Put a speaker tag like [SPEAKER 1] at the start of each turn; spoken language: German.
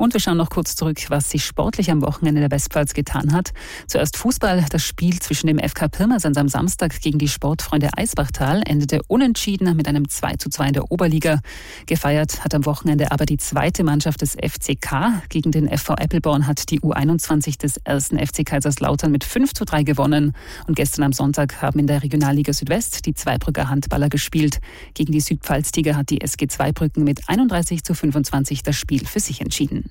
[SPEAKER 1] Und wir schauen noch kurz zurück, was sich sportlich am Wochenende der Westpfalz getan hat. Zuerst Fußball. Das Spiel zwischen dem FK Pirmasens am Samstag gegen die Sportfreunde Eisbachtal endete unentschieden mit einem 2:2 in der Oberliga. Gefeiert hat am Wochenende aber die zweite Mannschaft des FCK. Gegen den FV Eppelborn hat die U21 des 1. FC Kaiserslautern mit 5:3 gewonnen. Und gestern am Sonntag haben in der Regionalliga Südwest die Zweibrücker Handballer gespielt. Gegen die Südpfalz-Tiger hat die SG Zweibrücken mit 31:25 das Spiel für sich entschieden.